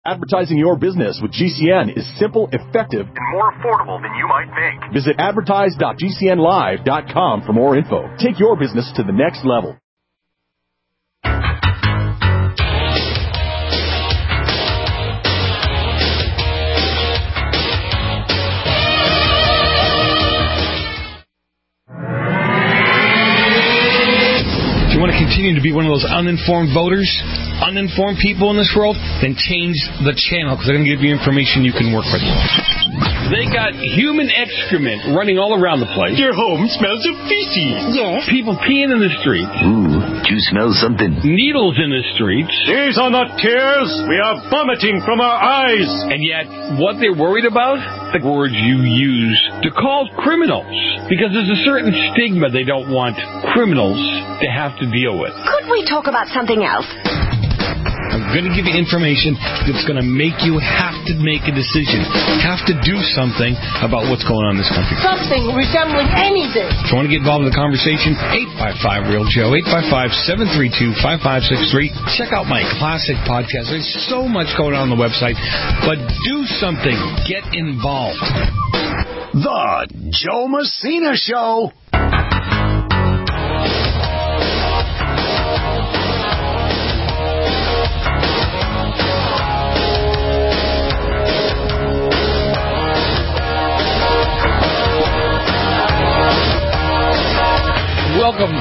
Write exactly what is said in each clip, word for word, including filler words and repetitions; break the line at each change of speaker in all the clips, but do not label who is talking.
Advertising your business with G C N is simple, effective, and more affordable than you might think. Visit advertise dot g c n live dot com for more info. Take your business to the next level.
If you want to continue to be one of those uninformed voters, uninformed people in this world, then change the channel, because they're going to give you information you can work with. They got human excrement running all around the place.
Your home smells of feces.
Yes.
People peeing in the streets.
Ooh, do you smell something?
Needles in the streets.
These are not tears. We are vomiting from our eyes.
And yet, what they're worried about? The words you use to call criminals. Because there's a certain stigma they don't want criminals to have to deal with.
Could we talk about something else?
I'm going to give you information that's going to make you have to make a decision, have to do something about what's going on in this country.
Something resembling anything.
If you want to get involved in the conversation, eight five five, real Joe, eight five five, seven three two, five five six three. Check out my classic podcast. There's so much going on on the website, but do something. Get involved.
The Joe Messina Show.
Welcome.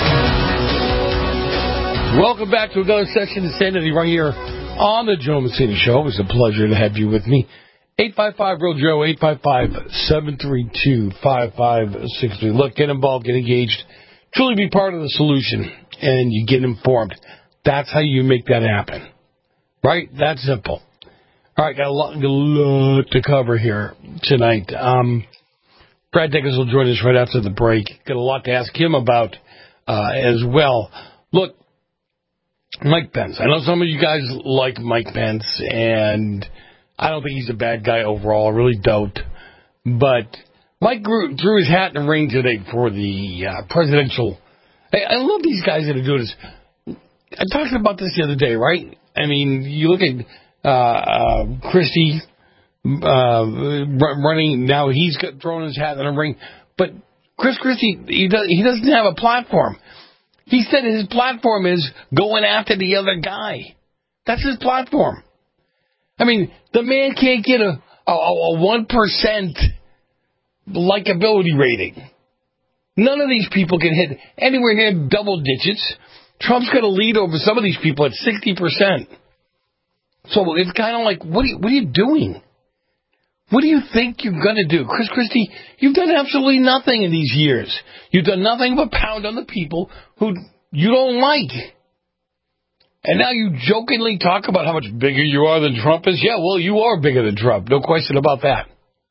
Welcome back to another session of Insanity right here on the Joe Messina Show. It was a pleasure to have you with me. eight five five, real Joe, eight five five, seven three two, five five six three. Look, get involved, get engaged. Truly be part of the solution, and you get informed. That's how you make that happen. Right? That's simple. All right, got a lot, got a lot to cover here tonight. Um... Brad Dickus will join us right after the break. Got a lot to ask him about uh, as well. Look, Mike Pence. I know some of you guys like Mike Pence, and I don't think he's a bad guy overall. I really don't. But Mike grew, threw his hat in the ring today for the uh, presidential. Hey, I love these guys that are doing this. I talked about this the other day, right? I mean, you look at uh, uh, Christie. Uh, running now, he's got thrown his hat in the ring. But Chris Christie, he does he doesn't have a platform. He said his platform is going after the other guy. That's his platform. I mean, the man can't get a a one percent likability rating. None of these people can hit anywhere near double digits. Trump's going to lead over some of these people at sixty percent. So it's kind of like, what are you, what are you doing? What do you think you're going to do? Chris Christie, you've done absolutely nothing in these years. You've done nothing but pound on the people who you don't like. And now you jokingly talk about how much bigger you are than Trump is. Yeah, well, you are bigger than Trump. No question about that.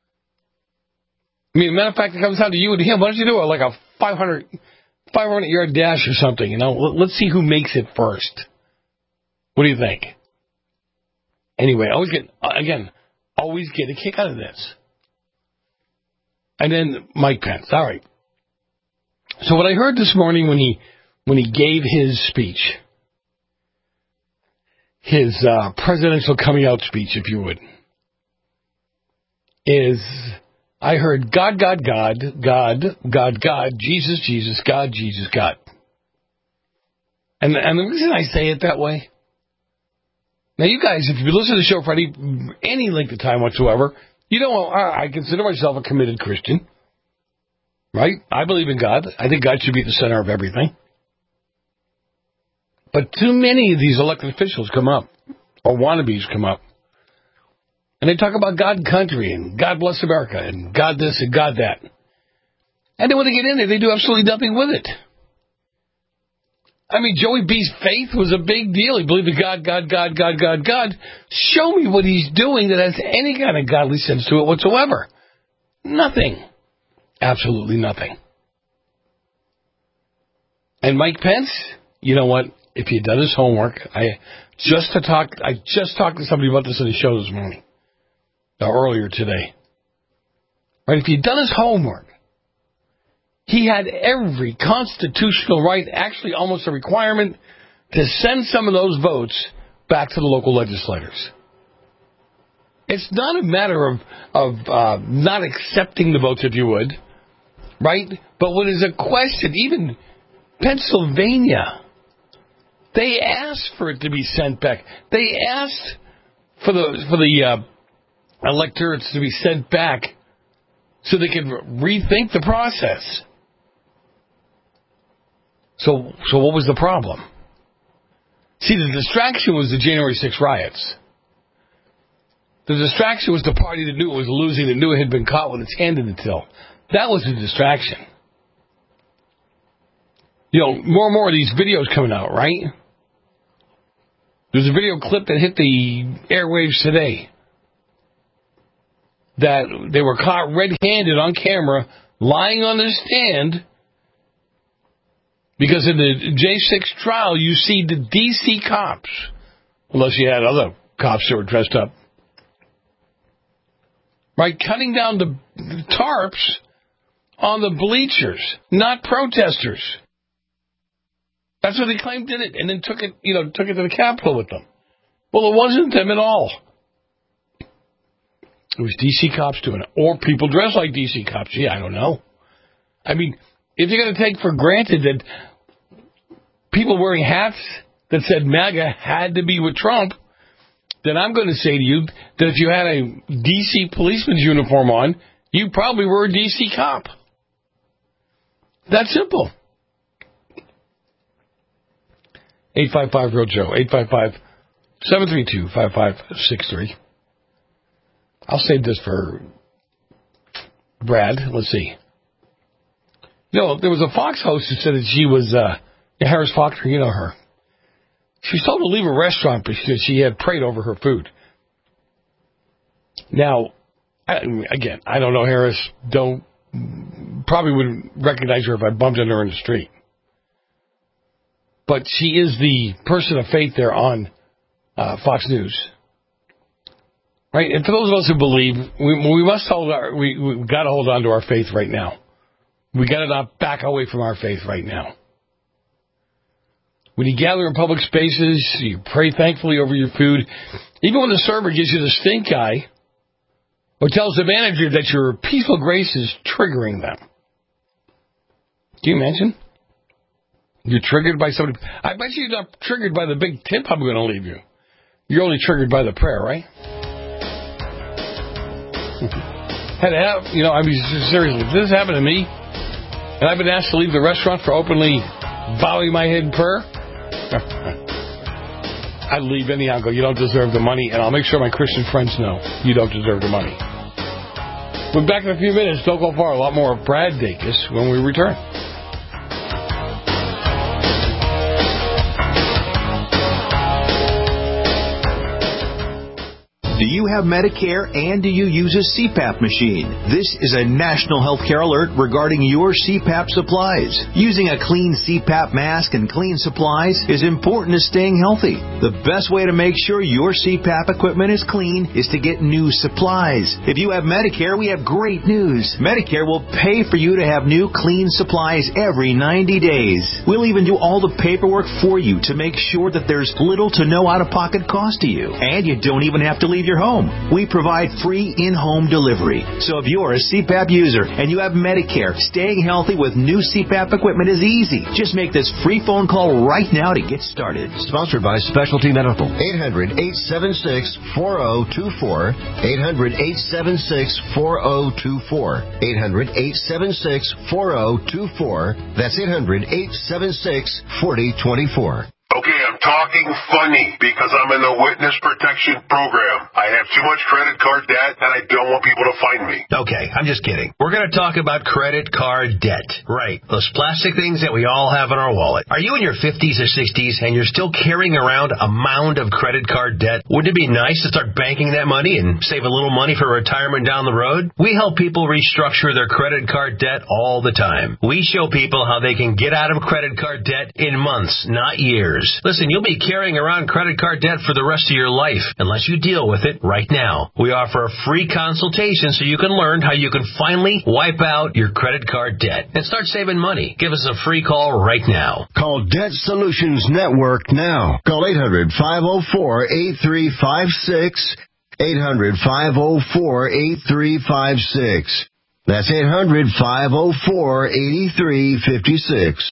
I mean, matter of fact, it comes down to you and him. Why don't you do it like a five hundred, five hundred yard dash or something? You know, let's see who makes it first. What do you think? Anyway, always get, again, always get a kick out of this. And then Mike Pence. All right. So what I heard this morning when he when he gave his speech, his uh, presidential coming out speech, if you would, is I heard God, God, God, God, God, God, Jesus, Jesus, God, Jesus, God. And, and the reason I say it that way, now, you guys, if you listen to the show for any, any length of time whatsoever, you know I consider myself a committed Christian, right? I believe in God. I think God should be at the center of everything. But too many of these elected officials come up, or wannabes come up, and they talk about God and country, and God bless America, and God this and God that. And then when they get in there, they do absolutely nothing with it. I mean, Joey B's faith was a big deal. He believed in God, God, God, God, God, God. Show me what he's doing that has any kind of godly sense to it whatsoever. Nothing. Absolutely nothing. And Mike Pence, you know what? If he'd done his homework, I just to talk. I just talked to somebody about this in the show this morning, or earlier today. Right? If he'd done his homework, he had every constitutional right, actually almost a requirement, to send some of those votes back to the local legislators. It's not a matter of, of uh, not accepting the votes, if you would, right? But when there's a question, even Pennsylvania, they asked for it to be sent back. They asked for the for the uh, electorates to be sent back so they could rethink the process. So, so what was the problem? See, the distraction was the January sixth riots. The distraction was the party that knew it was losing, that knew it had been caught with its hand in the till. That was the distraction. You know, more and more of these videos coming out, right? There's a video clip that hit the airwaves today that they were caught red-handed on camera lying on their stand because in the J six trial you see the D C cops, unless you had other cops that were dressed up, right, cutting down the tarps on the bleachers, not protesters. That's what they claimed did it, and then took it, you know, took it to the Capitol with them. Well, it wasn't them at all. It was D C cops doing it, or people dressed like D C cops. Yeah, I don't know. I mean, if you're going to take for granted that people wearing hats that said MAGA had to be with Trump, then I'm going to say to you that if you had a D C policeman's uniform on, you probably were a D C cop. That's simple. eight five five real Joe, eight five five, seven three two, five five six three. I'll save this for Brad. Let's see. You know, there was a Fox host who said that she was, uh, Harris Faulkner, you know her. She was told to leave a restaurant because she had prayed over her food. Now, I, again, I don't know Harris. Don't, probably wouldn't recognize her if I bumped into her in the street. But she is the person of faith there on uh, Fox News. Right? And for those of us who believe, we, we must hold our, we, we've got to hold on to our faith right now. We got to not back away from our faith right now. When you gather in public spaces, you pray thankfully over your food. Even when the server gives you the stink eye, or tells the manager that your peaceful grace is triggering them. Can you imagine? You're triggered by somebody. I bet you're not triggered by the big tip I'm going to leave you. You're only triggered by the prayer, right? Had to have, you know, I mean, seriously, if this happened to me, and I've been asked to leave the restaurant for openly bowing my head in prayer, I'd leave anyhow and go, you don't deserve the money, and I'll make sure my Christian friends know you don't deserve the money. We're back in a few minutes. Don't go far. A lot more of Brad Dacus when we return.
Do you have Medicare and do you use a C PAP machine? This is a national healthcare alert regarding your C PAP supplies. Using a clean C PAP mask and clean supplies is important to staying healthy. The best way to make sure your C PAP equipment is clean is to get new supplies. If you have Medicare, we have great news. Medicare will pay for you to have new clean supplies every ninety days. We'll even do all the paperwork for you to make sure that there's little to no out-of-pocket cost to you. And you don't even have to leave your home. We provide free in-home delivery. So if you're a C PAP user and you have Medicare, staying healthy with new C PAP equipment is easy. Just make this free phone call right now to get started.
Sponsored by Specialty Medical. eight hundred, eight seven six, four zero two four. eight hundred, eight seven six, four zero two four. eight hundred, eight seven six, four zero two four. That's eight hundred, eight seven six, four zero two four.
Okay, I'm talking funny because I'm in the witness protection program. I have too much credit card debt and I don't want people to find me.
Okay, I'm just kidding. We're going to talk about credit card debt. Right. Those plastic things that we all have in our wallet. Are you in your fifties or sixties and you're still carrying around a mound of credit card debt? Wouldn't it be nice to start banking that money and save a little money for retirement down the road? We help people restructure their credit card debt all the time. We show people how they can get out of credit card debt in months, not years. Listen, you'll be carrying around credit card debt for the rest of your life unless you deal with it right now. We offer a free consultation so you can learn how you can finally wipe out your credit card debt and start saving money. Give us a free call right now.
Call Debt Solutions Network now. Call eight hundred, five oh four, eight three five six. eight hundred, five oh four, eight three five six. That's eight hundred, five oh four, eight three five six.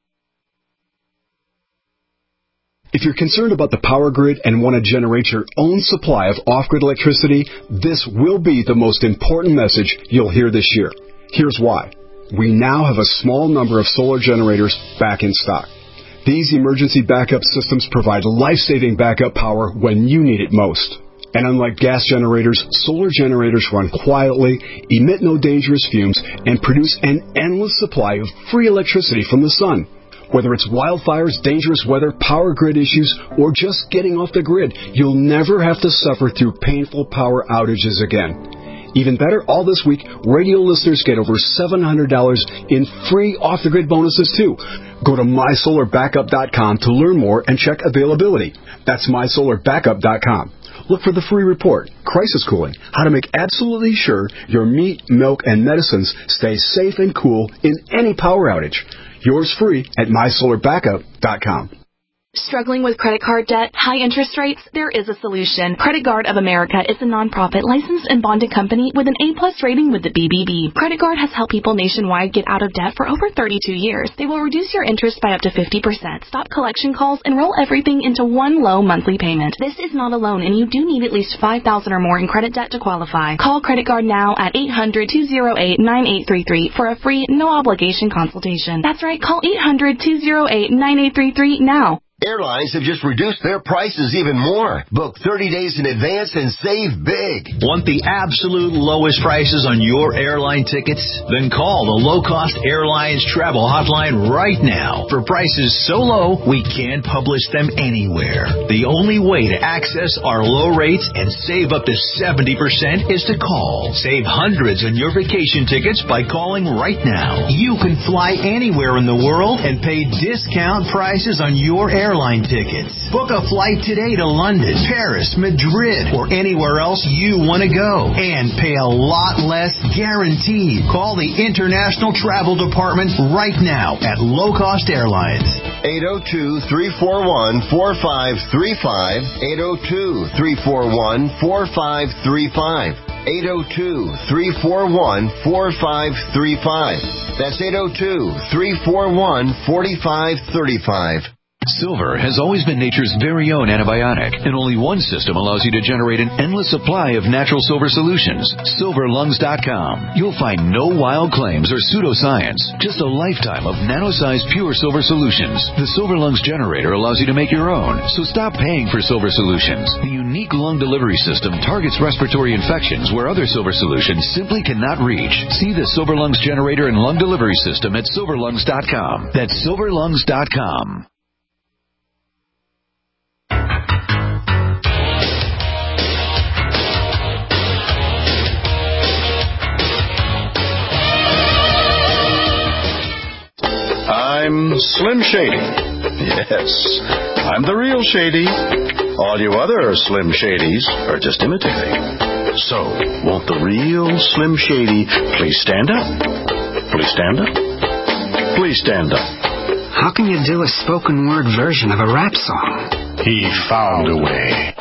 If you're concerned about the power grid and want to generate your own supply of off-grid electricity, this will be the most important message you'll hear this year. Here's why. We now have a small number of solar generators back in stock. These emergency backup systems provide life-saving backup power when you need it most. And unlike gas generators, solar generators run quietly, emit no dangerous fumes, and produce an endless supply of free electricity from the sun. Whether it's wildfires, dangerous weather, power grid issues, or just getting off the grid, you'll never have to suffer through painful power outages again. Even better, all this week, radio listeners get over seven hundred dollars in free off-the-grid bonuses, too. Go to my solar backup dot com to learn more and check availability. That's my solar backup dot com. Look for the free report, Crisis Cooling, how to make absolutely sure your meat, milk, and medicines stay safe and cool in any power outage. Yours free at my solar backup dot com.
Struggling with credit card debt, high interest rates? There is a solution. Credit Guard of America is a nonprofit licensed and bonded company with an A-plus rating with the B B B. Credit Guard has helped people nationwide get out of debt for over thirty-two years. They will reduce your interest by up to fifty percent, stop collection calls, and roll everything into one low monthly payment. This is not a loan, and you do need at least five thousand dollars or more in credit debt to qualify. Call Credit Guard now at eight hundred, two oh eight, nine eight three three for a free, no-obligation consultation. That's right, call eight hundred, two oh eight, nine eight three three now.
Airlines have just reduced their prices even more. Book thirty days in advance and save big.
Want the absolute lowest prices on your airline tickets? Then call the Low Cost Airlines Travel Hotline right now. For prices so low, we can't publish them anywhere. The only way to access our low rates and save up to seventy percent is to call. Save hundreds on your vacation tickets by calling right now. You can fly anywhere in the world and pay discount prices on your airline airline tickets. Book a flight today to London, Paris, Madrid, or anywhere else you want to go and pay a lot less guaranteed. Call the International Travel Department right now at Low Cost Airlines.
eight oh two, three four one, four five three five. eight oh two, three four one, four five three five. eight oh two, three four one, four five three five. That's eight oh two, three four one, four five three five.
Silver has always been nature's very own antibiotic, and only one system allows you to generate an endless supply of natural silver solutions. silver lungs dot com. You'll find no wild claims or pseudoscience, just a lifetime of nano-sized pure silver solutions. The Silver Lungs generator allows you to make your own, so stop paying for silver solutions. The unique lung delivery system targets respiratory infections where other silver solutions simply cannot reach. See the Silver Lungs generator and lung delivery system at silver lungs dot com. That's silver lungs dot com.
I'm Slim Shady. Yes, I'm the real Shady. All you other Slim Shadys are just imitating. So, won't the real Slim Shady please stand up? Please stand up? Please stand up.
How can you do a spoken word version of a rap song?
He found a way.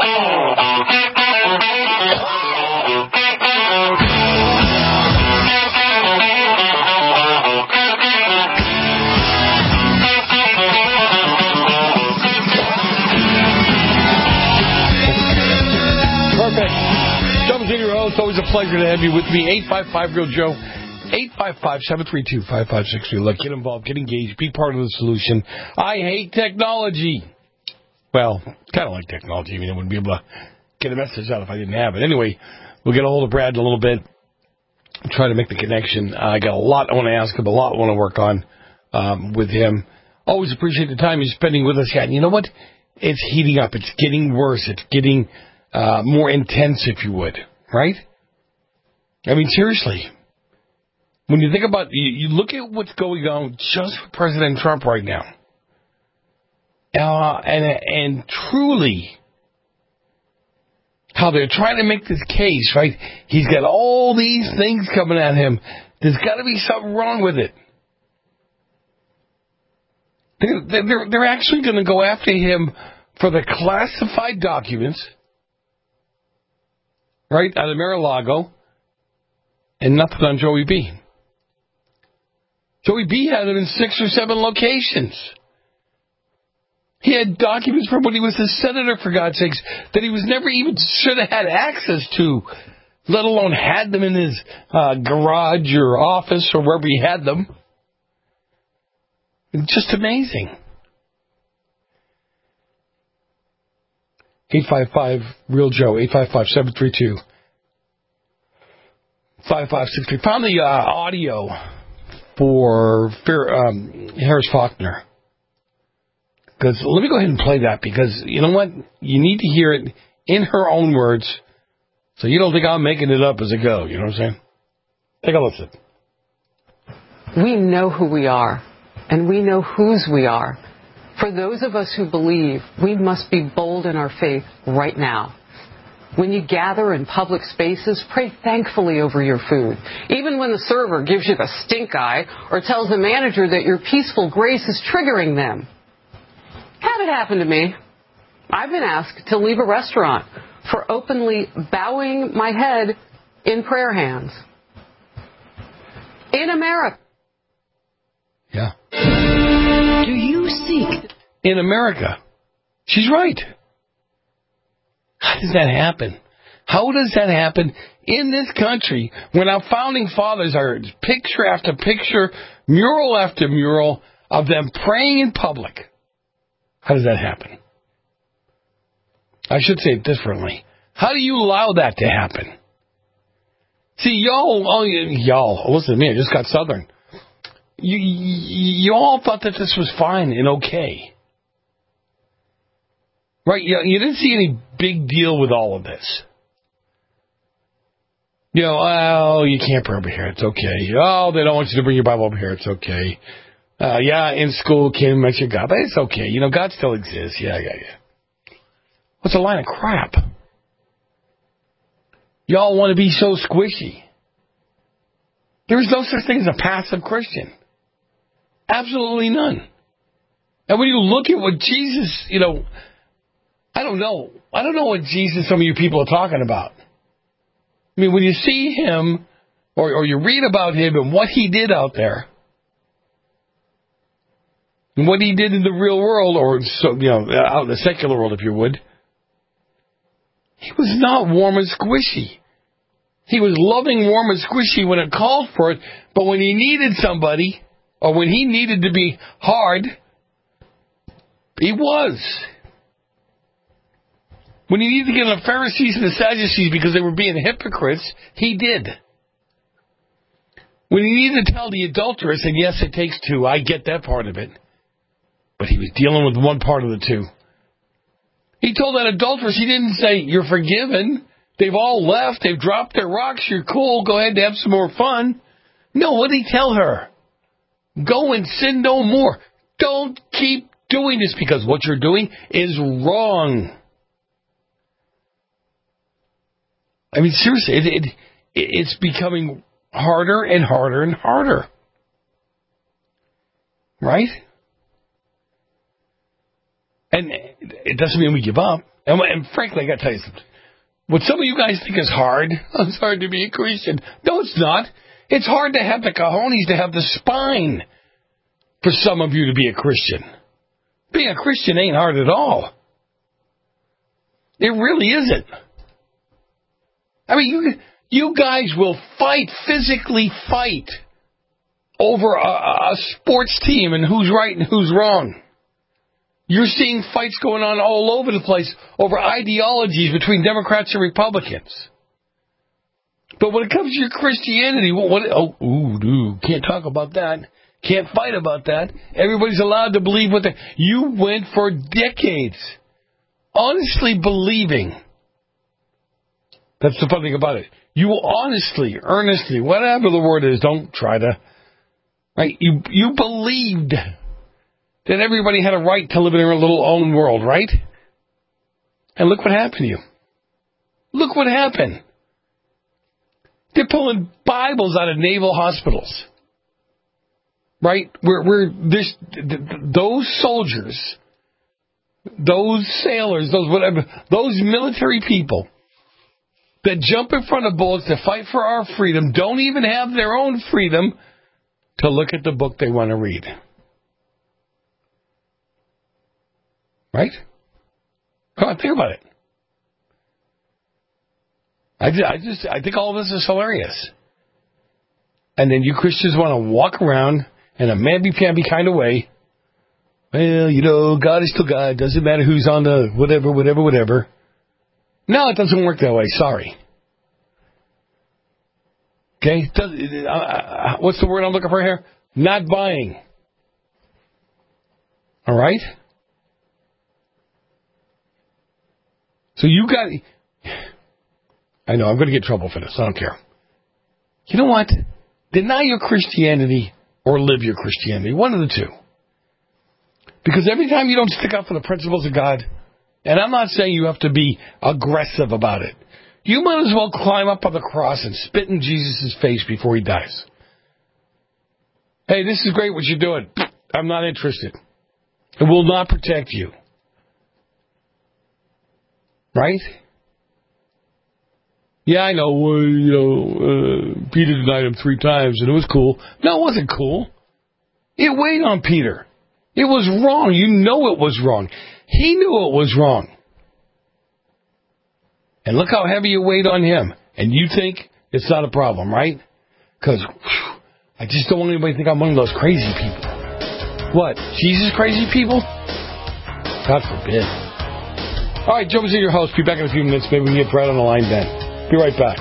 It's always a pleasure to have you with me. eight five five, Real Joe. eight five five, seven three two, five five six three. Look, get involved, get engaged, be part of the solution. I hate technology. Well, kind of like technology. I mean, I wouldn't be able to get a message out if I didn't have it. Anyway, we'll get a hold of Brad in a little bit. Try to make the connection. Uh, I got a lot I want to ask him, a lot I want to work on um, with him. Always appreciate the time he's spending with us. Yeah, and you know what? It's heating up. It's getting worse. It's getting uh, more intense, if you would. Right? I mean, seriously. When you think about, you, you look at what's going on just for President Trump right now. Uh, and, and truly, how they're trying to make this case, right? He's got all these things coming at him. There's got to be something wrong with it. They're, they're, they're actually going to go after him for the classified documents right, out of Mar-a-Lago, and nothing on Joey B. Joey B had him in six or seven locations. He had documents from when he was a senator, for God's sakes, that he was never even should have had access to, let alone had them in his uh, garage or office or wherever he had them. It's just amazing. eight five five, real Joe, eight five five, seven three two, five five six three. Found the uh, audio for um, Harris Faulkner. Because let me go ahead and play that, because you know what? You need to hear it in her own words, so you don't think I'm making it up as I go. You know what I'm saying? Take a listen.
We know who we are, and we know whose we are. For those of us who believe, we must be bold in our faith right now. When you gather in public spaces, pray thankfully over your food. Even when the server gives you the stink eye or tells the manager that your peaceful grace is triggering them. Had it happen to me. I've been asked to leave a restaurant for openly bowing my head in prayer hands. In America.
Yeah.
Do you seek?
In America. She's right. How does that happen? How does that happen in this country when our founding fathers are picture after picture, mural after mural of them praying in public? How does that happen? I should say it differently. How do you allow that to happen? See, y'all, oh, y'all, listen to me, I just got Southern. You, you, you all thought that this was fine and okay. Right? You, you didn't see any big deal with all of this. You know, oh, you can't pray over here, it's okay. Oh, they don't want you to bring your Bible over here, it's okay. Uh, yeah, in school, can't mention God, but it's okay. You know, God still exists. Yeah, yeah, yeah. What's a line of crap? Y'all want to be so squishy. There's no such thing as a passive Christian. Absolutely none. And when you look at what Jesus, you know, I don't know. I don't know what Jesus some of you people are talking about. I mean, when you see him or, or you read about him and what he did out there, and what he did in the real world, or so, you know, out in the secular world, if you would, he was not warm and squishy. He was loving, warm, and squishy when it called for it, but when he needed somebody, or when he needed to be hard, he was. When he needed to get on the Pharisees and the Sadducees because they were being hypocrites, he did. When he needed to tell the adulteress, and yes, it takes two, I get that part of it, but he was dealing with one part of the two. He told that adulteress, he didn't say, you're forgiven. They've all left. They've dropped their rocks. You're cool. Go ahead and have some more fun. No, what did he tell her? Go and sin no more. Don't keep doing this because what you're doing is wrong. I mean, seriously, it, it, it's becoming harder and harder and harder. Right? And it doesn't mean we give up. And, and frankly, I got to tell you something. What some of you guys think is hard, it's hard to be a Christian. No, it's not. It's hard to have the cojones, to have the spine for some of you to be a Christian. Being a Christian ain't hard at all. It really isn't. I mean, you, you guys will fight, physically fight, over a, a sports team and who's right and who's wrong. You're seeing fights going on all over the place over ideologies between Democrats and Republicans. But when it comes to your Christianity, what, what oh, ooh, ooh, can't talk about that. Can't fight about that. Everybody's allowed to believe what they... You went for decades honestly believing. That's the funny thing about it. You honestly, earnestly, whatever the word is, don't try to... Right? You, you believed that everybody had a right to live in their little own world, right? And look what happened to you. Look what happened. They're pulling Bibles out of naval hospitals. Right? Where, where this, those soldiers, those sailors, those whatever, those military people that jump in front of bullets to fight for our freedom don't even have their own freedom to look at the book they want to read. Right? Come on, think about it. I, I just, I think all of this is hilarious. And then you Christians want to walk around in a mamby-pamby kind of way. Well, you know, God is still God. Doesn't matter who's on the whatever, whatever, whatever. No, it doesn't work that way. Sorry. Okay? Does, uh, what's the word I'm looking for here? Not buying. All right? So you got... I know, I'm going to get in trouble for this. I don't care. You know what? Deny your Christianity or live your Christianity. One of the two. Because every time you don't stick up for the principles of God, and I'm not saying you have to be aggressive about it, you might as well climb up on the cross and spit in Jesus' face before he dies. Hey, this is great what you're doing. I'm not interested. It will not protect you. Right? Yeah, I know, uh, you know, uh, Peter denied him three times, and it was cool. No, it wasn't cool. It weighed on Peter. It was wrong. You know it was wrong. He knew it was wrong. And look how heavy it weighed on him. And you think it's not a problem, right? Because I just don't want anybody to think I'm one of those crazy people. What? Jesus crazy people? God forbid. All right, Joe Messina, your host. Be back in a few minutes. Maybe we can get Brad on the line then. Be right back.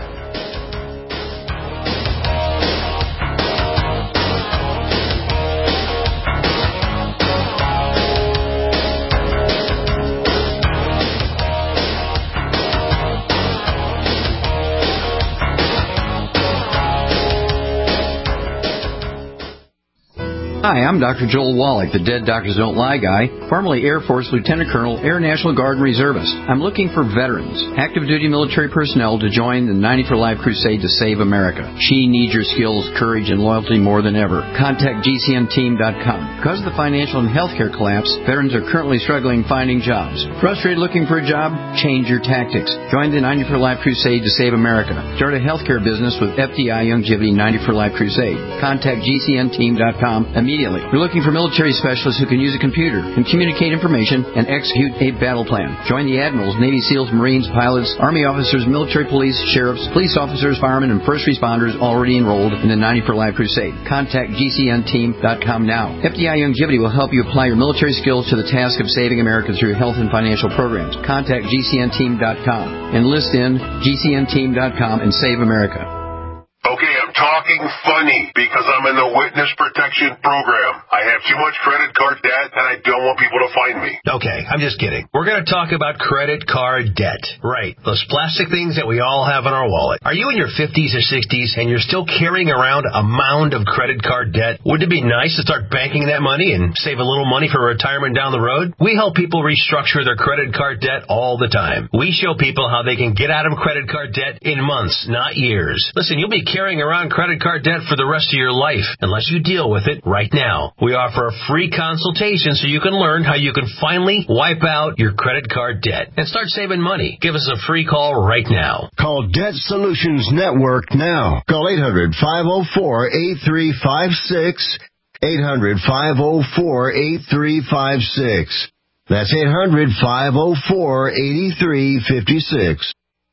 Hi, I'm Doctor Joel Wallach, the Dead Doctors Don't Lie guy, formerly Air Force Lieutenant Colonel, Air National Guard Reservist. I'm looking for veterans, active duty military personnel to join the ninety for Life crusade to save America. She needs your skills, courage, and loyalty more than ever. Contact G C N team dot com. Because of the financial and healthcare collapse, veterans are currently struggling finding jobs. Frustrated looking for a job? Change your tactics. Join the ninety for Life crusade to save America. Start a healthcare business with F D I Youngevity ninety for Life crusade. Contact G C N team dot com immediately. We're looking for military specialists who can use a computer and communicate information and execute a battle plan. Join the admirals, Navy SEALs, Marines, pilots, Army officers, military police, sheriffs, police officers, firemen, and first responders already enrolled in the ninety for Life crusade. Contact G C N team dot com now. F D I Youngevity will help you apply your military skills to the task of saving America through health and financial programs. Contact G C N team dot com. Enlist in G C N team dot com and save America.
Okay, I'm talking funny because I'm in the witness protection program. I have too much credit card debt and I don't want people to find me.
Okay, I'm just kidding. We're going to talk about credit card debt. Right, those plastic things that we all have in our wallet. Are you in your fifties or sixties and you're still carrying around a mound of credit card debt? Wouldn't it be nice to start banking that money and save a little money for retirement down the road? We help people restructure their credit card debt all the time. We show people how they can get out of credit card debt in months, not years. Listen, you'll be carrying around credit card debt for the rest of your life unless you deal with it right now. We offer a free consultation so you can learn how you can finally wipe out your credit card debt and start saving money. Give us a free call right now.
Call Debt Solutions Network now. Call eight hundred, five oh four, eight three five six. eight hundred, five oh four, eight three five six. That's eight hundred, five oh four, eight three five six.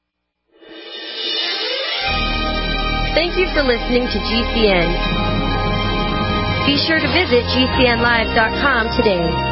Thank you for listening to G C N. Be sure to visit G C N live dot com today.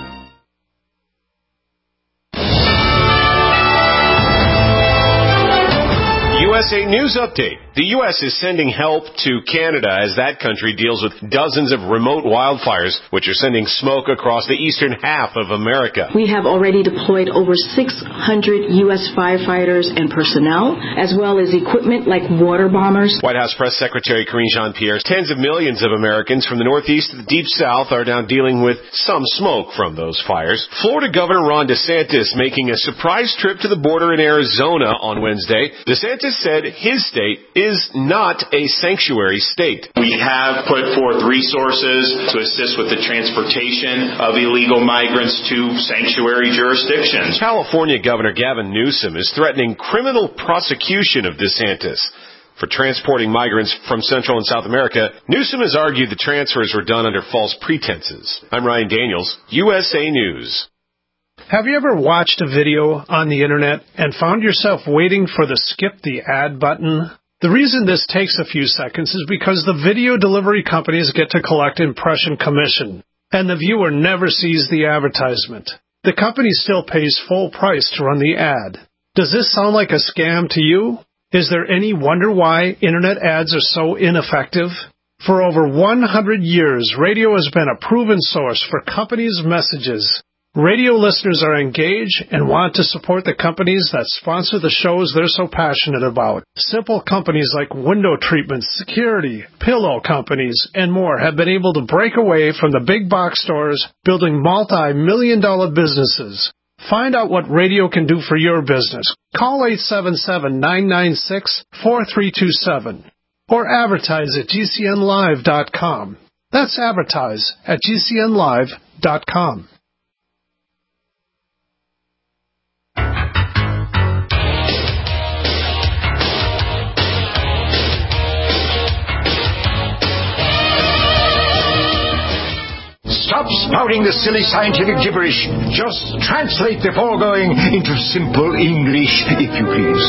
U S A News Update. The U S is sending help to Canada as that country deals with dozens of remote wildfires, which are sending smoke across the eastern half of America.
We have already deployed over six hundred U S firefighters and personnel, as well as equipment like water bombers.
White House Press Secretary Karine Jean-Pierre, tens of millions of Americans from the Northeast to the Deep South are now dealing with some smoke from those fires. Florida Governor Ron DeSantis making a surprise trip to the border in Arizona on Wednesday. DeSantis said his state is not a sanctuary state.
We have put forth resources to assist with the transportation of illegal migrants to sanctuary jurisdictions.
California Governor Gavin Newsom is threatening criminal prosecution of DeSantis for transporting migrants from Central and South America. Newsom has argued the transfers were done under false pretenses. I'm Ryan Daniels, U S A News.
Have you ever watched a video on the internet and found yourself waiting for the skip the ad button? The reason this takes a few seconds is because the video delivery companies get to collect impression commission, and the viewer never sees the advertisement. The company still pays full price to run the ad. Does this sound like a scam to you? Is there any wonder why internet ads are so ineffective? For over one hundred years, radio has been a proven source for companies' messages. Radio listeners are engaged and want to support the companies that sponsor the shows they're so passionate about. Simple companies like window treatments, security, pillow companies, and more have been able to break away from the big box stores, building multi-million dollar businesses. Find out what radio can do for your business. Call eight seven seven, nine nine six, four three two seven or advertise at G C N live dot com. That's advertise at G C N live dot com.
Stop spouting the silly scientific gibberish. Just translate the foregoing into simple English, if you please.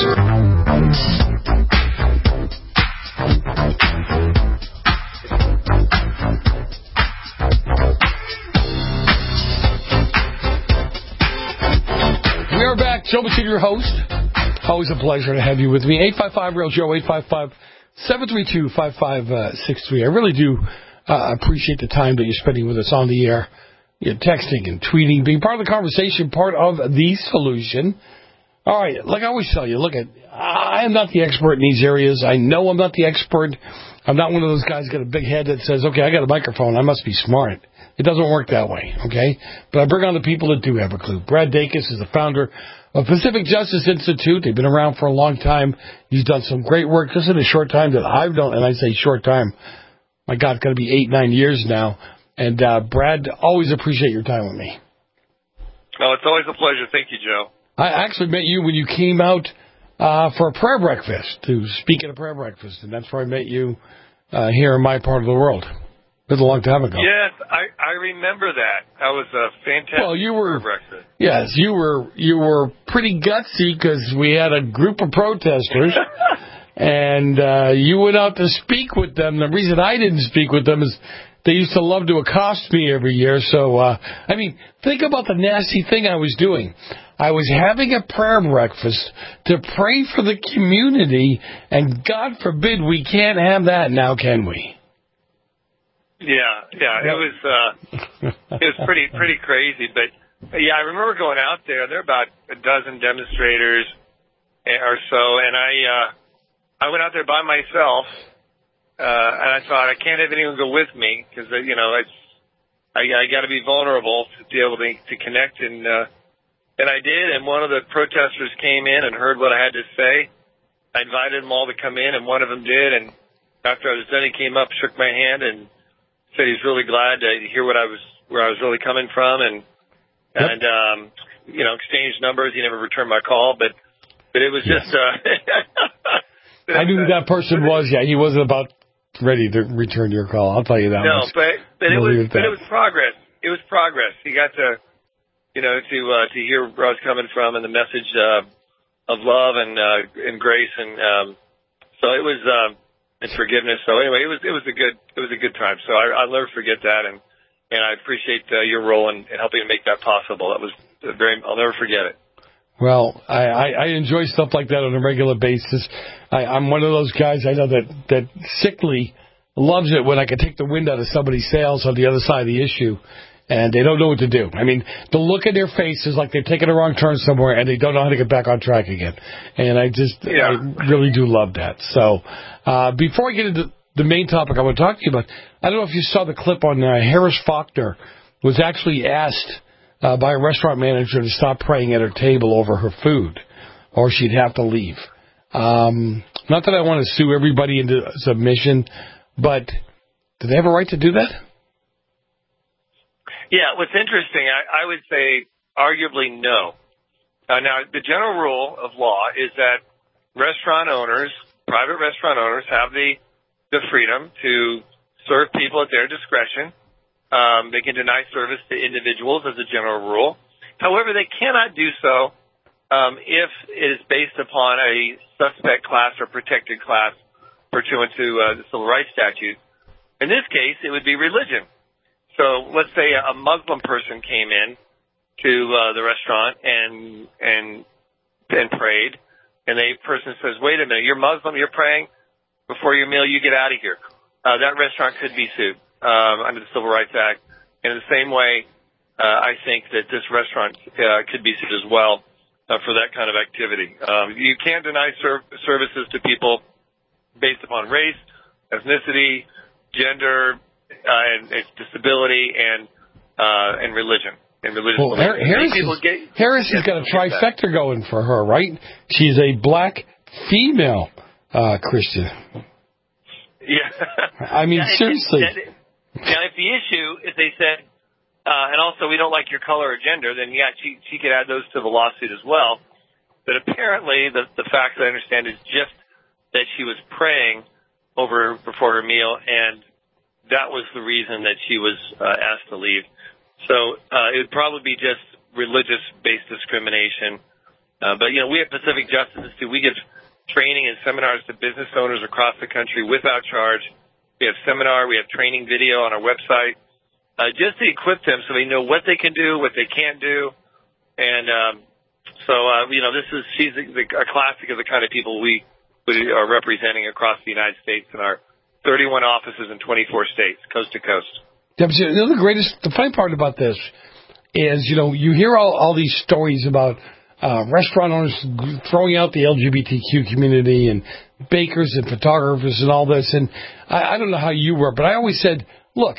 We are back. Joe Messina, your host. Always a pleasure to have you with me. eight five five, real Joe, eight five five, seven three two, five five six three. I really do Uh, appreciate the time that you're spending with us on the air. You're texting and tweeting, being part of the conversation, part of the solution. All right, like I always tell you, look, at I am not the expert in these areas. I know I'm not the expert. I'm not one of those guys who's got a big head that says, okay, I got a microphone, I must be smart. It doesn't work that way, okay? But I bring on the people that do have a clue. Brad Dacus is the founder of Pacific Justice Institute. They've been around for a long time. He's done some great work just in a short time that I've done, and I say short time. My God, it's got to be eight, nine years now. And, uh, Brad, always appreciate your time with me.
Oh, it's always a pleasure. Thank you, Joe.
I actually met you when you came out uh, for a prayer breakfast, to speak at a prayer breakfast. And that's where I met you uh, here in my part of the world. It was a long time ago.
Yes, I, I remember that. That was a fantastic
well, you were,
prayer breakfast.
Yes, you were, you were pretty gutsy because we had a group of protesters. And uh, you went out to speak with them. The reason I didn't speak with them is they used to love to accost me every year. So, uh, I mean, think about the nasty thing I was doing. I was having a prayer breakfast to pray for the community, and God forbid we can't have that now, can we?
Yeah, yeah, it was uh, it was pretty pretty crazy. But, yeah, I remember going out there. There were about a dozen demonstrators or so, and I... Uh, I went out there by myself, uh, and I thought, I can't have anyone go with me, because, you know, it's, I, I got to be vulnerable to be able to, to connect, and, uh, and I did, and one of the protesters came in and heard what I had to say. I invited them all to come in, and one of them did, and after I was done, he came up, shook my hand, and said he's really glad to hear what I was, where I was really coming from, and, yep. and, um, you know, exchanged numbers. He never returned my call, but, but it was yes. just, uh,
I knew who that person was. Yeah, he wasn't about ready to return your call. I'll tell you that.
No,
much.
but but it was but it was progress. It was progress. He got to, you know, to uh, to hear where I was coming from and the message uh, of love and uh, and grace, and um, so it was uh, and forgiveness. So anyway, it was it was a good it was a good time. So I, I'll never forget that, and and I appreciate uh, your role in, in helping to make that possible. That was very. I'll never forget it.
Well, I, I, I enjoy stuff like that on a regular basis. I, I'm one of those guys, I know that, that sickly loves it when I can take the wind out of somebody's sails on the other side of the issue, and they don't know what to do. I mean, the look in their face is like they've taken a wrong turn somewhere, and they don't know how to get back on track again. And I just, yeah. I really do love that. So, uh, before I get into the main topic I want to talk to you about, I don't know if you saw the clip on uh, Harris Faulkner was actually asked Uh, by a restaurant manager to stop praying at her table over her food, or she'd have to leave. Um, not that I want to sue everybody into submission, but do they have a right to do that?
Yeah, what's interesting, I, I would say arguably no. Uh, now, the general rule of law is that restaurant owners, private restaurant owners, have the, the freedom to serve people at their discretion. Um, they can deny service to individuals as a general rule. However, they cannot do so um, if it is based upon a suspect class or protected class pursuant to uh, the Civil Rights Statute. In this case, it would be religion. So let's say a Muslim person came in to uh, the restaurant and and and prayed, and the person says, "Wait a minute, you're Muslim, you're praying before your meal, you get out of here." Uh, that restaurant could be sued um, under the Civil Rights Act. In the same way, uh, I think that this restaurant uh, could be sued as well uh, for that kind of activity. Um, you can't deny serv- services to people based upon race, ethnicity, gender, uh, and, and disability, and uh, and religion. And religious
well, Har- Harris, is,
get,
Harris has got a trifecta going for her, right? She's a black female uh, Christian.
Yeah.
I mean,
yeah,
seriously.
It, it, now, if the issue, if they said, uh, and also we don't like your color or gender, then yeah, she she could add those to the lawsuit as well. But apparently, the the facts I understand is just that she was praying over before her meal, and that was the reason that she was uh, asked to leave. So uh, it would probably be just religious-based discrimination. Uh, but, you know, we at Pacific Justice Institute, we give training and seminars to business owners across the country without charge. We have seminar, we have training video on our website, uh, just to equip them so they know what they can do, what they can't do. And um, so, uh, you know, this is she's a, a classic of the kind of people we, we are representing across the United States in our thirty-one offices in twenty-four states, coast to coast.
You know, the greatest, the funny part about this is, you know, you hear all, all these stories about uh, restaurant owners throwing out the L G B T Q community and bakers and photographers and all this. And I, I don't know how you were, but I always said, look,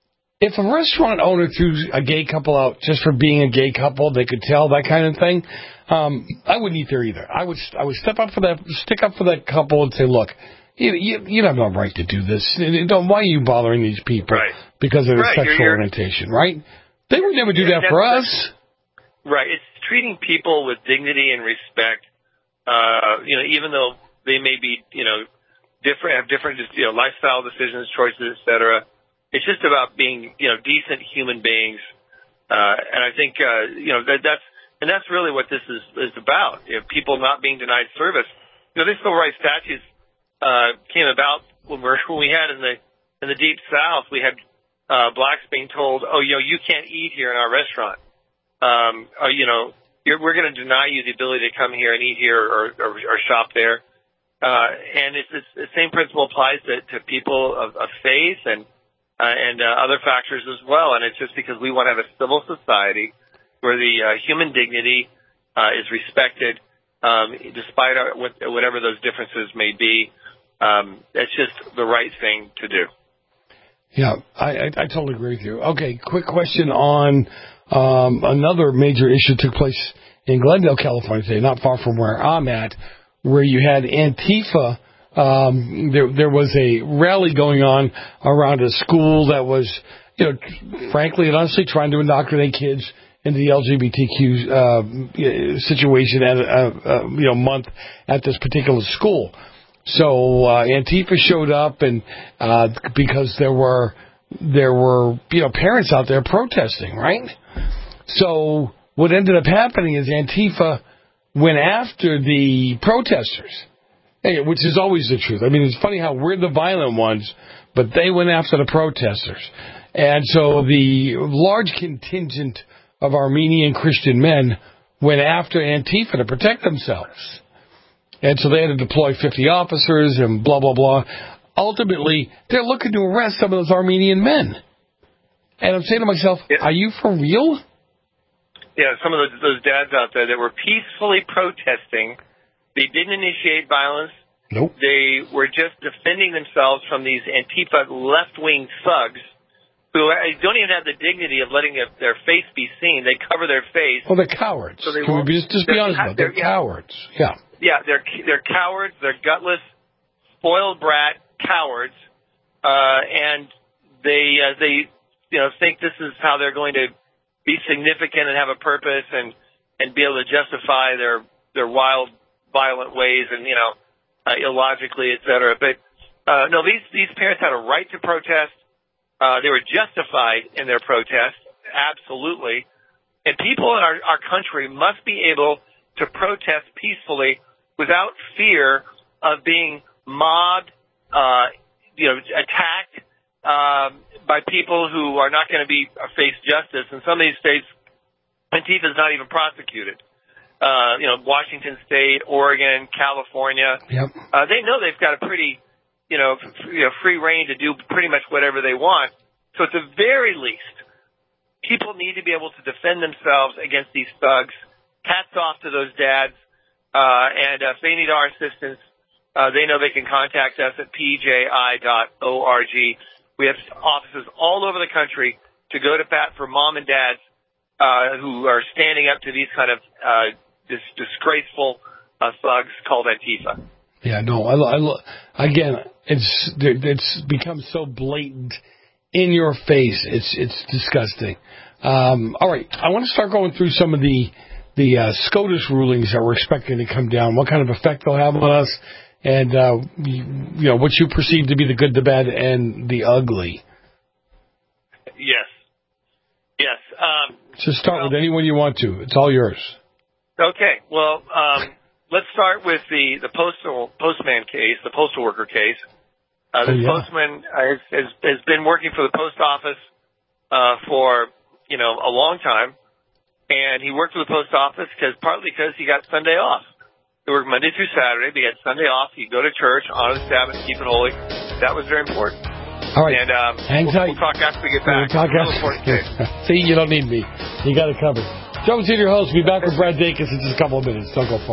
if a restaurant owner threw a gay couple out just for being a gay couple, they could tell, that kind of thing, um, I wouldn't eat there either. I would, I would step up for that, stick up for that couple and say, look, You, you, you have no right to do this. Don't, why are you bothering these people
right.
because of their
right.
sexual
you're, you're,
orientation, right? They would never do
yeah,
that for us.
Right. It's treating people with dignity and respect, uh, you know, even though they may be, you know, different, have different, you know, lifestyle decisions, choices, et cetera. It's just about being, you know, decent human beings. Uh, and I think, uh, you know, that, that's, and that's really what this is, is about. You know, people not being denied service. You know, this civil rights statutes Uh, came about when, we're, when we had in the in the deep South, we had uh, blacks being told, "Oh, you know, you can't eat here in our restaurant. Um, or, you know, you're, we're going to deny you the ability to come here and eat here or, or, or shop there." Uh, and it's, it's the same principle applies to, to people of, of faith and uh, and uh, other factors as well. And it's just because we want to have a civil society where the uh, human dignity uh, is respected, um, despite our, what, whatever those differences may be. Um, it's just the right thing to do.
Yeah, I, I, I totally agree with you. Okay, quick question on um, another major issue took place in Glendale, California today, not far from where I'm at, where you had Antifa. Um, there, there was a rally going on around a school that was, you know, frankly and honestly trying to indoctrinate kids into the L G B T Q uh, situation at a, a, you know month at this particular school. So uh, Antifa showed up, and uh, because there were there were you know parents out there protesting, right? So what ended up happening is Antifa went after the protesters, which is always the truth. I mean, it's funny how we're the violent ones, but they went after the protesters, and so the large contingent of Armenian Christian men went after Antifa to protect themselves. And so they had to deploy fifty officers and blah, blah, blah. Ultimately, they're looking to arrest some of those Armenian men. And I'm saying to myself, yeah. Are you for real?
Yeah, some of those, those dads out there that were peacefully protesting. They didn't initiate violence.
Nope.
They were just defending themselves from these Antifa left-wing thugs who don't even have the dignity of letting their face be seen. They cover their face.
Well, they're cowards.
So they
Can we just, just be honest about it? They're
yeah.
cowards. Yeah.
yeah, they're they're cowards. They're gutless, spoiled brat cowards, uh, and they uh, they you know think this is how they're going to be significant and have a purpose and and be able to justify their their wild, violent ways and you know uh, illogically, et cetera. But uh, no, these these parents had a right to protest. Uh, they were justified in their protest, absolutely. And people in our, our country must be able to protest peacefully without fear of being mobbed, uh, you know, attacked uh, by people who are not going to be uh, face justice. In some of these states, Antifa is not even prosecuted. Uh, you know, Washington State, Oregon, California.
Yep.
Uh, they know they've got a pretty, you know, f- you know, free reign to do pretty much whatever they want. So at the very least, people need to be able to defend themselves against these thugs. Hats off to those dads. Uh, and uh, if they need our assistance, uh, they know they can contact us at p j i dot org. We have offices all over the country to go to bat for mom and dads uh, who are standing up to these kind of uh, dis- disgraceful uh, thugs called Antifa.
Yeah, no, I, I, again, it's it's become so blatant in your face. It's it's disgusting. Um, all right, I want to start going through some of the the uh, SCOTUS rulings that we're expecting to come down, what kind of effect they'll have on us, and uh, you, you know what you perceive to be the good, the bad, and the ugly.
Yes, yes. Um,
so start well, with anyone you want to. It's all yours.
Okay. Well, um, let's start with the the postal postman case, the postal worker case. Uh, this oh, yeah. postman uh, has, has has been working for the post office uh, for you know a long time. And he worked for the post office because partly because he got Sunday off. He worked Monday through Saturday, but he had Sunday off. He'd go to church, honor the Sabbath, keep it holy. That was very important.
All right.
And um,
hang
we'll,
tight.
We'll talk after we get back.
We'll talk after. See, you don't need me. You got it covered. Joe and your host. We'll be back with Brad Dacus in just a couple of minutes. Don't go far.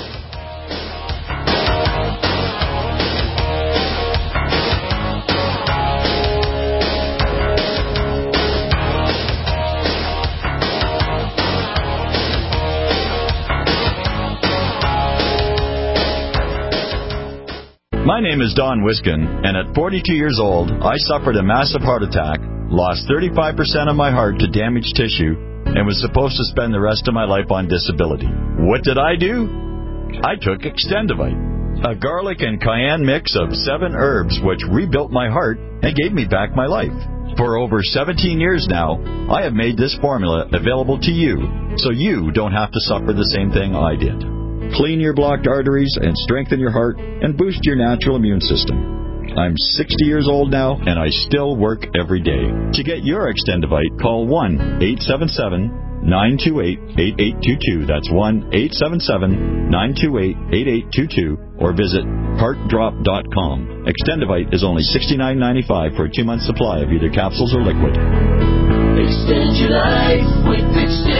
My name is Don Wiskin, and at forty-two years old, I suffered a massive heart attack, lost thirty-five percent of my heart to damaged tissue, and was supposed to spend the rest of my life on disability. What did I do? I took Extendivite, a garlic and cayenne mix of seven herbs which rebuilt my heart and gave me back my life. For over seventeen years now, I have made this formula available to you, so you don't have to suffer the same thing I did. Clean your blocked arteries and strengthen your heart and boost your natural immune system. I'm sixty years old now, and I still work every day. To get your Extendivite, call one eight seven seven, nine two eight, eight eight two two. That's one eight seven seven, nine two eight, eight eight two two, or visit heart drop dot com. Extendivite is only sixty-nine ninety-five for a two-month supply of either capsules or liquid.
Extend your life with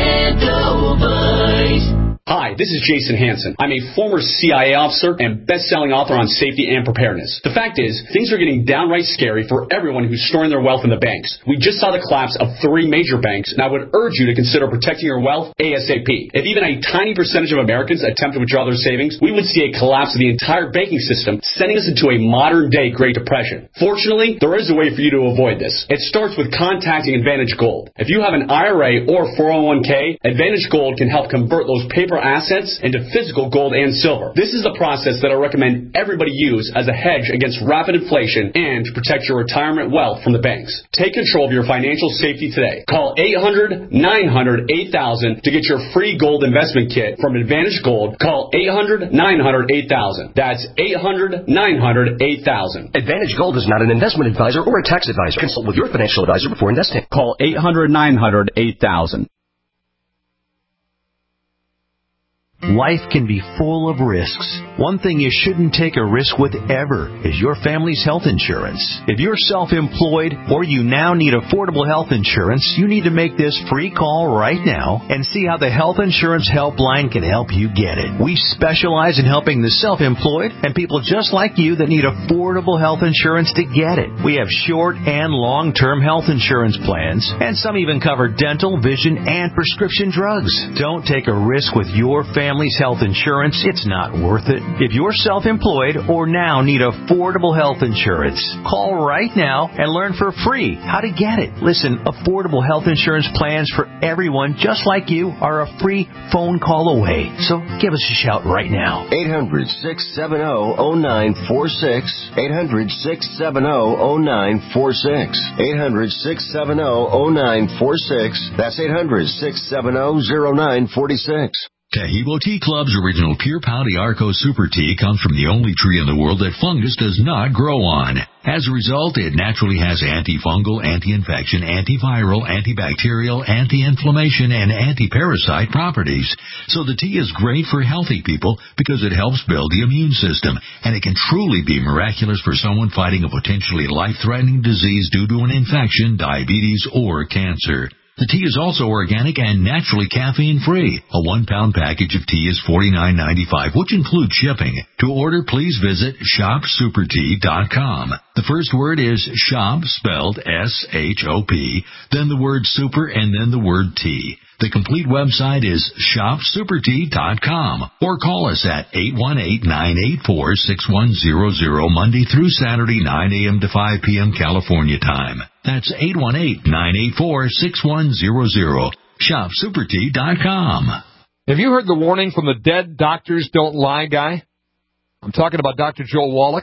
Extendivite.
Hi, this is Jason Hansen. I'm a former C I A officer and best-selling author on safety and preparedness. The fact is, things are getting downright scary for everyone who's storing their wealth in the banks. We just saw the collapse of three major banks, and I would urge you to consider protecting your wealth ASAP. If even a tiny percentage of Americans attempt to withdraw their savings, we would see a collapse of the entire banking system, sending us into a modern-day Great Depression. Fortunately, there is a way for you to avoid this. It starts with contacting Advantage Gold. If you have an I R A or four oh one k, Advantage Gold can help convert those paper assets into physical gold and silver. This is the process that I recommend everybody use as a hedge against rapid inflation and to protect your retirement wealth from the banks. Take control of your financial safety today. Call eight hundred, nine hundred, eight thousand to get your free gold investment kit from Advantage Gold. Call eight hundred, nine hundred, eight thousand. That's eight hundred, nine hundred, eight thousand.
Advantage Gold is not an investment advisor or a tax advisor. Consult with your financial advisor before investing.
Call eight hundred, nine hundred, eight thousand.
Life can be full of risks. One thing you shouldn't take a risk with ever is your family's health insurance. If you're self-employed or you now need affordable health insurance, you need to make this free call right now and see how the Health Insurance Helpline can help you get it. We specialize in helping the self-employed and people just like you that need affordable health insurance to get it. We have short and long-term health insurance plans, and some even cover dental, vision, and prescription drugs. Don't take a risk with your family family's health insurance, it's not worth it. If you're self-employed or now need affordable health insurance, call right now and learn for free how to get it. Listen, affordable health insurance plans for everyone just like you are a free phone call away. So give us a shout right now.
eight hundred, six seven zero, zero nine four six. eight hundred, six seven zero, zero nine four six. eight hundred, six seven zero, zero nine four six. That's eight hundred, six seven zero, zero nine four six.
Tahibo Tea Club's original Pure Pouty Arco Super Tea comes from the only tree in the world that fungus does not grow on. As a result, it naturally has antifungal, anti-infection, antiviral, antibacterial, anti-inflammation, and anti-parasite properties. So the tea is great for healthy people because it helps build the immune system, and it can truly be miraculous for someone fighting a potentially life-threatening disease due to an infection, diabetes, or cancer. The tea is also organic and naturally caffeine-free. A one-pound package of tea is forty-nine ninety-five, which includes shipping. To order, please visit shop super tea dot com. The first word is shop, spelled S H O P, then the word super, and then the word tea. The complete website is shop super tea dot com, or call us at eight one eight, nine eight four, six one zero zero Monday through Saturday, nine a.m. to five p.m. California time. That's eight one eight, nine eight four, six one zero zero. shop super tea dot com.
Have you heard the warning from the dead doctors don't lie guy? I'm talking about Doctor Joel Wallach.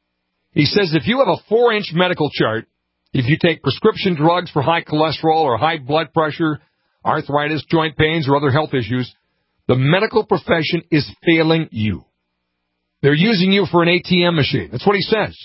He says if you have a four-inch medical chart, if you take prescription drugs for high cholesterol or high blood pressure, arthritis, joint pains, or other health issues, the medical profession is failing you. They're using you for an A T M machine. That's what he says.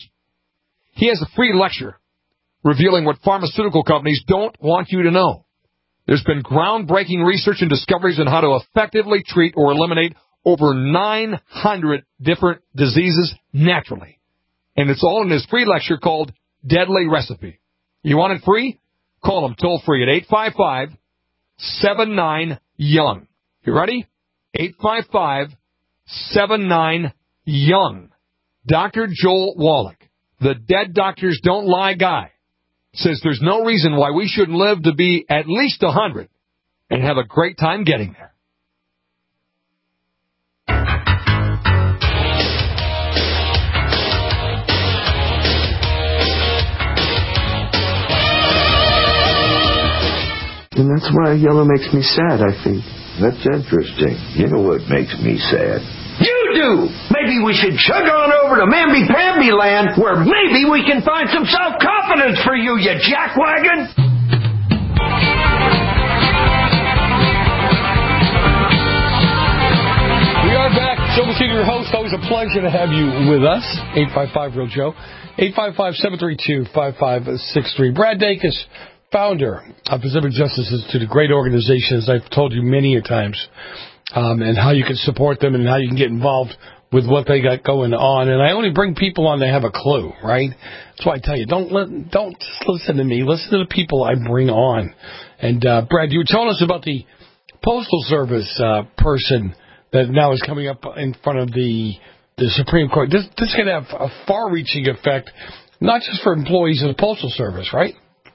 He has a free lecture revealing what pharmaceutical companies don't want you to know. There's been groundbreaking research and discoveries on how to effectively treat or eliminate over nine hundred different diseases naturally. And it's all in his free lecture called Deadly Recipe. You want it free? Call him toll free at eight five five, seven nine, young. You ready? eight five five, seven nine, young. Doctor Joel Wallach, the dead doctors don't lie guy, says there's no reason why we shouldn't live to be at least one hundred and have a great time getting there.
And that's why yellow makes me sad, I think.
That's interesting. You know what makes me sad?
You do! Maybe we should chug on over to Mamby-Pamby land, where maybe we can find some self-confidence for you, you jackwagon!
We are back. Joe Messina, your host. Always a pleasure to have you with us. eight five five, real Joe. eight five five, seven three two, five five six three. Brad Dacus, founder of Pacific Justice Institute, a great organization, as I've told you many a times, um, and how you can support them and how you can get involved with what they got going on. And I only bring people on that have a clue, right? That's why I tell you, don't let, don't just listen to me. Listen to the people I bring on. And, uh, Brad, you were telling us about the Postal Service uh, person that now is coming up in front of the the Supreme Court. This, this is going to have a far-reaching effect, not just for employees of the Postal Service, right?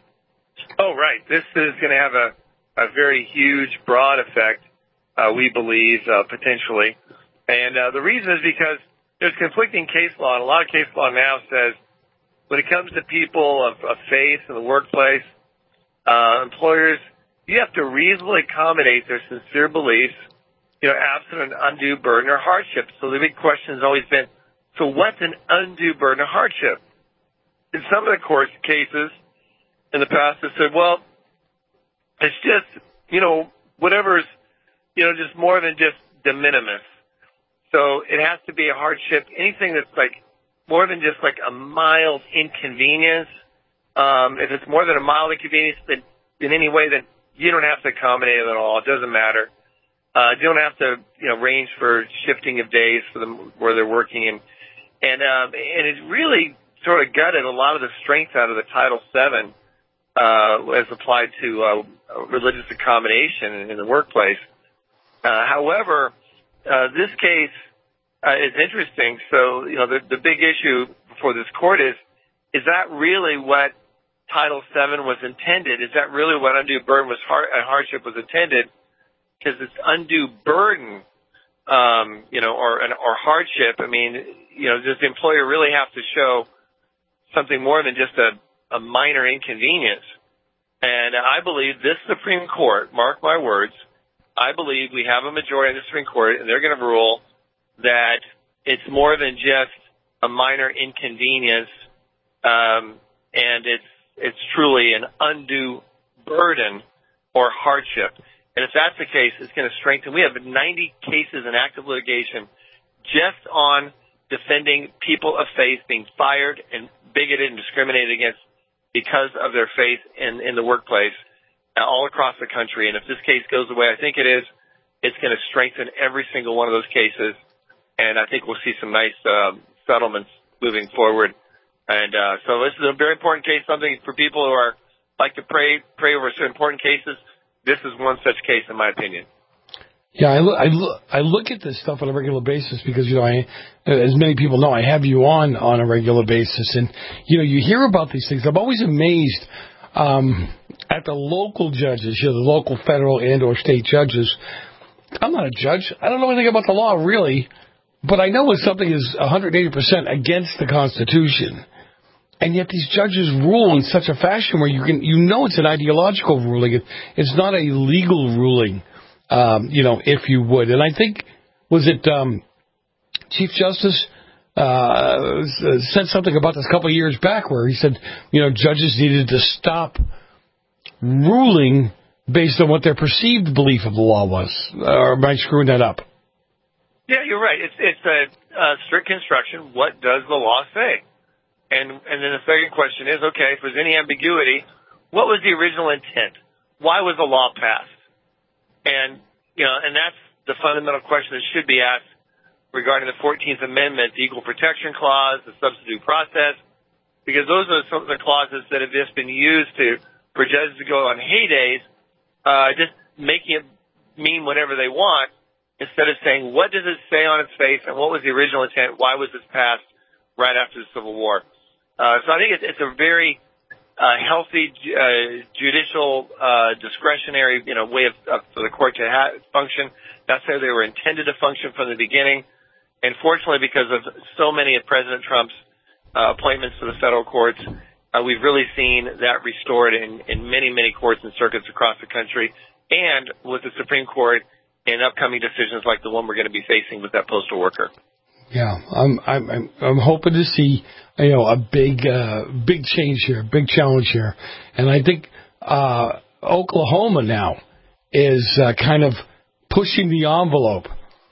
Oh, right. This is going to have a, a very huge, broad effect, uh, we believe, uh, potentially. And uh, the reason is because there's conflicting case law, and a lot of case law now says when it comes to people of, of faith in the workplace, uh, employers, you have to reasonably accommodate their sincere beliefs, you know, absent an undue burden or hardship. So the big question has always been, so what's an undue burden or hardship? In some of the court cases in the past, they said, well, it's just, you know, whatever's, you know, just more than just de minimis. So it has to be a hardship, anything that's like more than just like a mild inconvenience. Um, if it's more than a mild inconvenience, then in any way, then you don't have to accommodate it at all. It doesn't matter. Uh, you don't have to, you know, range for shifting of days for them where they're working, and and um, and it really sort of gutted a lot of the strength out of the Title seven uh, as applied to uh, religious accommodation in, in the workplace. Uh, however, uh, this case uh, is interesting. So, you know, the, the big issue before this court is, is that really what Title seven was intended? Is that really what undue burden was hard, uh, hardship was intended? Because it's undue burden um, you know, or an, or hardship. I mean, you know, does the employer really have to show something more than just a, a minor inconvenience? And I believe this Supreme Court, mark my words, I believe we have a majority in the Supreme Court, and they're going to rule that it's more than just a minor inconvenience, um, and it's it's truly an undue burden or hardship. And if that's the case, it's going to strengthen. We have ninety cases in active litigation just on defending people of faith being fired and bigoted and discriminated against because of their faith in, in the workplace uh, all across the country. And if this case goes away, I think it is, it's going to strengthen every single one of those cases. And I think we'll see some nice uh, settlements moving forward. And uh, so this is a very important case, something for people who are like to pray pray over some important cases. This is one such case, in my opinion.
Yeah, I look, I look, I look at this stuff on a regular basis because, you know, I, as many people know, I have you on on a regular basis. And, you know, you hear about these things. I'm always amazed um, at the local judges, you know, the local federal and or state judges. I'm not a judge. I don't know anything about the law, really. But I know when something is one hundred eighty percent against the Constitution, and yet these judges rule in such a fashion where you can, you know it's an ideological ruling. It, it's not a legal ruling. Um, you know, if you would. And I think, was it um, Chief Justice uh, said something about this a couple of years back where he said, you know, judges needed to stop ruling based on what their perceived belief of the law was. Or am I screwing that up?
Yeah, you're right. It's it's a, a strict construction. What does the law say? And and then the second question is, okay, if there's any ambiguity, what was the original intent? Why was the law passed? And, you know, and that's the fundamental question that should be asked regarding the fourteenth Amendment, the Equal Protection Clause, the substitute process, because those are some of the clauses that have just been used to, for judges to go on heydays, uh, just making it mean whatever they want, instead of saying, what does it say on its face, and what was the original intent? Why was this passed right after the Civil War? Uh, so I think it's, it's a very Uh, healthy uh, judicial uh, discretionary, you know, way of, of for the court to ha- function. That's how they were intended to function from the beginning. And fortunately, because of so many of President Trump's uh, appointments to the federal courts, uh, we've really seen that restored in, in many, many courts and circuits across the country, and with the Supreme Court in upcoming decisions like the one we're going to be facing with that postal worker.
Yeah, I'm I'm I'm, I'm hoping to see, you know, a big uh, big change here, big challenge here, and I think uh, Oklahoma now is uh, kind of pushing the envelope,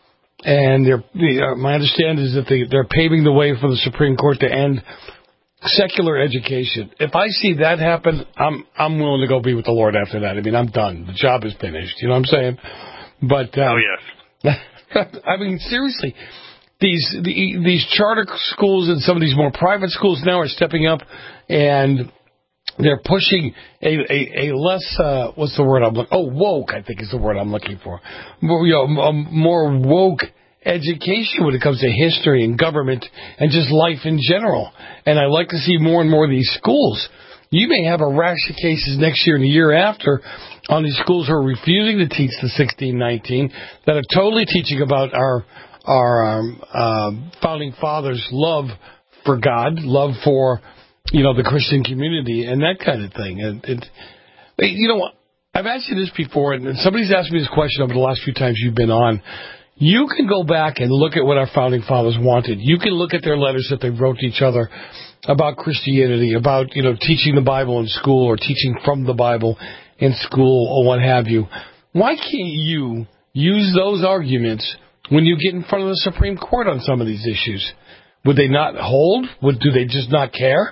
and they're uh, my understanding is that they they're paving the way for the Supreme Court to end secular education. If I see that happen, I'm I'm willing to go be with the Lord after that. I mean, I'm done. The job is finished. You know what I'm saying? But um,
oh yes,
I mean seriously. These the, these charter schools and some of these more private schools now are stepping up, and they're pushing a a, a less uh, what's the word I'm looking oh woke I think is the word I'm looking for more, you know, a more woke education when it comes to history and government and just life in general. And I like to see more and more of these schools. You may have a rash of cases next year and the year after on these schools who are refusing to teach the sixteen nineteen that are totally teaching about our. our um, uh, founding fathers' love for God, love for, you know, the Christian community and that kind of thing. And it, you know, I've asked you this before, and somebody's asked me this question over the last few times you've been on. You can go back and look at what our founding fathers wanted. You can look at their letters that they wrote to each other about Christianity, about, you know, teaching the Bible in school or teaching from the Bible in school or what have you. Why can't you use those arguments when you get in front of the Supreme Court on some of these issues? Would they not hold? Would do they just not care?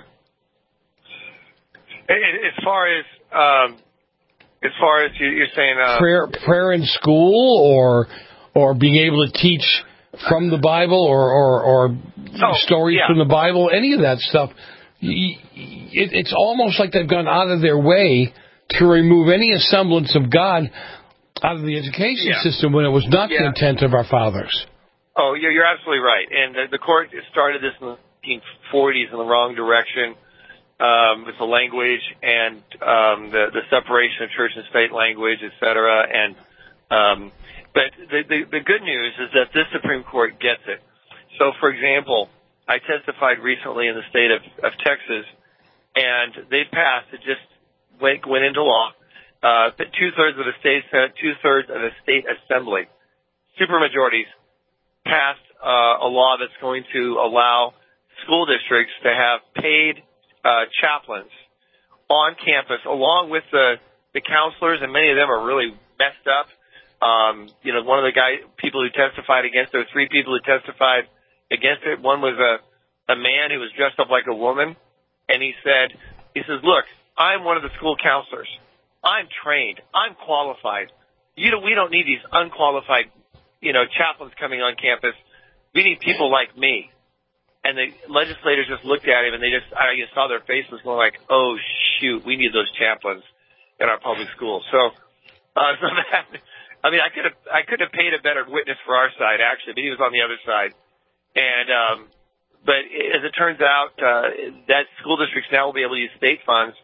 As far as um, as far as you're saying, uh,
prayer prayer in school, or or being able to teach from the Bible, or or, or oh, stories
yeah.
from the Bible, any of that stuff. It, it's almost like they've gone out of their way to remove any semblance of God out of the education
yeah.
system when it was not
yeah.
the intent of our fathers.
Oh, you're, you're absolutely right. And the, the court started this in the nineteen forties in the wrong direction um, with the language and um, the, the separation of church and state language, et cetera. And um, But the, the, the good news is that this Supreme Court gets it. So, for example, I testified recently in the state of, of Texas, and they passed, it just went, went into law, uh, two-thirds of the state Senate, two-thirds of the state assembly, supermajorities, passed uh, a law that's going to allow school districts to have paid uh, chaplains on campus, along with the, the counselors, and many of them are really messed up. Um, you know, one of the guy people who testified against it, there were three people who testified against it. One was a, a man who was dressed up like a woman, and he said, he says, look, I'm one of the school counselors. I'm trained. I'm qualified. You know, we don't need these unqualified, you know, chaplains coming on campus. We need people like me. And the legislators just looked at him, and they just, I just saw their faces going like, oh, shoot, we need those chaplains in our public schools. So, uh, so that, I mean, I could have, I could have paid a better witness for our side, actually, but he was on the other side. And, um, but as it turns out, uh, that school districts now will be able to use state funds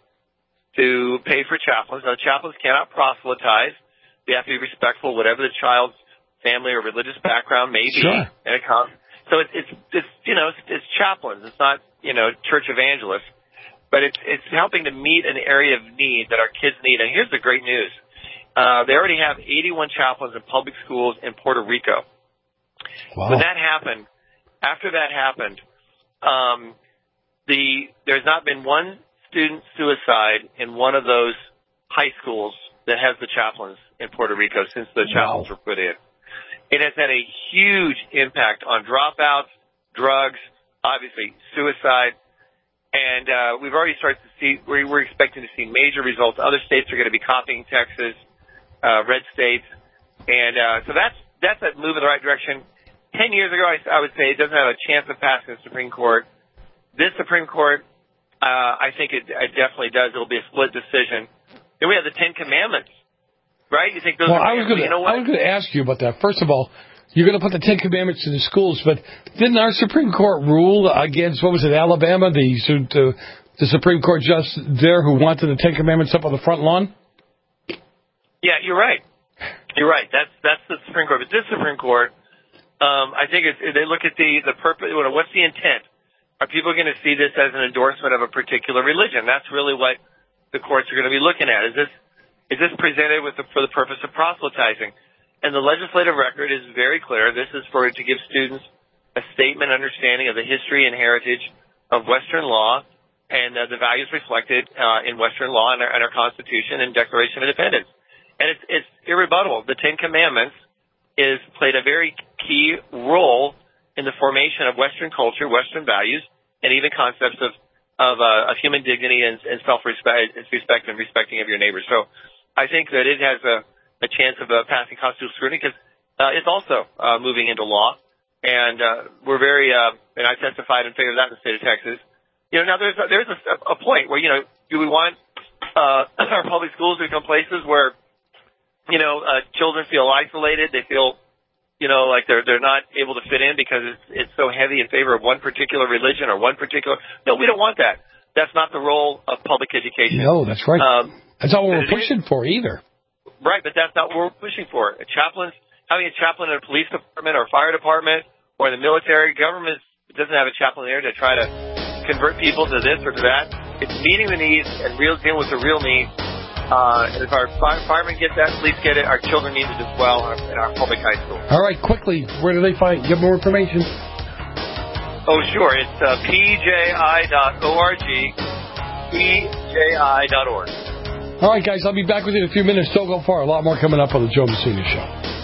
to pay for chaplains. Now, chaplains cannot proselytize. They have to be respectful, whatever the child's family or religious background may be.
Sure.
And it comes, so it's, it's, it's, you know, it's, it's chaplains. It's not, you know, church evangelists, but it's, it's helping to meet an area of need that our kids need. And here's the great news. Uh, they already have eighty-one chaplains in public schools in Puerto Rico.
Wow.
When that happened, after that happened, um, the there's not been one student suicide in one of those high schools that has the chaplains in Puerto Rico since the chaplains wow. were put in. It has had a huge impact on dropouts, drugs, obviously suicide, and uh, we've already started to see, we're, we're expecting to see major results. Other states are going to be copying Texas, uh, red states, and uh, so that's that's a move in the right direction. Ten years ago, I, I would say it doesn't have a chance of passing the Supreme Court. This Supreme Court, uh, I think it, it definitely does. It'll be a split decision. Then we have the Ten Commandments, right? You think those
well,
are,
I was going
you know
to I was going to ask you about that. First of all, you're going to put the Ten Commandments in the schools, but didn't our Supreme Court rule against, what was it, Alabama, the uh, the Supreme Court judge there who wanted the Ten Commandments up on the front lawn?
Yeah, you're right. You're right. That's that's the Supreme Court. But this Supreme Court, um, I think it's, they look at the the purpose. What's the intent? Are people going to see this as an endorsement of a particular religion? That's really what the courts are going to be looking at. Is this is this presented with the, for the purpose of proselytizing? And the legislative record is very clear. This is for to give students a statement understanding of the history and heritage of Western law and uh, the values reflected uh, in Western law and our, and our Constitution and Declaration of Independence. And it's, it's irrebuttable. The Ten Commandments is played a very key role in the formation of Western culture, Western values, and even concepts of of, uh, of human dignity and, and self-respect, respect and respecting of your neighbors. So I think that it has a, a chance of uh, passing constitutional scrutiny because uh, it's also uh, moving into law. And uh, we're very, uh, and I testified in favor of that in the state of Texas. You know, now there's a, there's a, a point where, you know, do we want uh, our public schools to become places where, you know, uh, children feel isolated, they feel, you know, like they're they're not able to fit in because it's it's so heavy in favor of one particular religion or one particular. No, we don't want that. That's not the role of public education.
No, that's right. Um, that's not what we're pushing
is,
for either.
Right, but that's not what we're pushing for. A chaplain, having a chaplain in a police department or fire department or in the military, government doesn't have a chaplain there to try to convert people to this or to that. It's meeting the needs and real dealing with the real needs. Uh, and if our firemen get that, police get it, our children need it as well in our, in our public high school.
All right, quickly, where do they find, get more information?
Oh, sure. It's uh, P J I dot org, P J I dot org.
All right, guys, I'll be back with you in a few minutes. Don't go far. A lot more coming up on the Joe Messina Show.